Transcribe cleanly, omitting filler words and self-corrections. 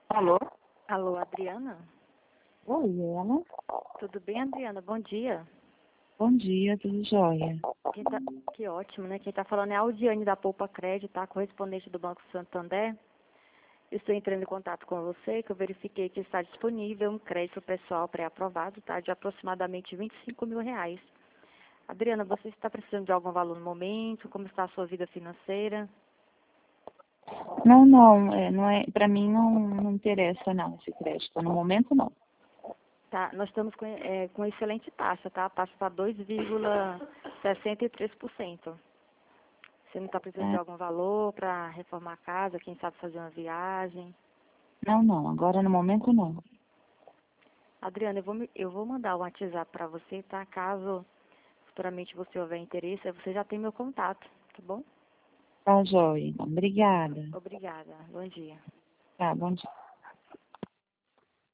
Alô? Alô, Adriana? Oi, ela? Tudo bem, Adriana? Bom dia. Bom dia, tudo jóia? Quem tá... Que ótimo, né? Quem está falando é a Aldiane da Poupa Crédito, tá? Correspondente do Banco Santander. Eu estou entrando em contato com você, que eu verifiquei que está disponível um crédito pessoal pré-aprovado, tá? De aproximadamente R$ 25.000. Adriana, você está precisando de algum valor no momento? Como está a sua vida financeira? Não é, para mim não interessa não esse crédito, no momento não. Tá, nós estamos com excelente taxa, tá? A taxa está 2,63%. Você não está precisando de É, algum valor para reformar a casa, quem sabe fazer uma viagem? não, agora no momento não. Adriana, eu vou mandar o WhatsApp para você, tá? Caso futuramente você houver interesse, aí você já tem meu contato, tá bom? Tá jóia, então. Obrigada. Obrigada. Bom dia. Tá, bom dia.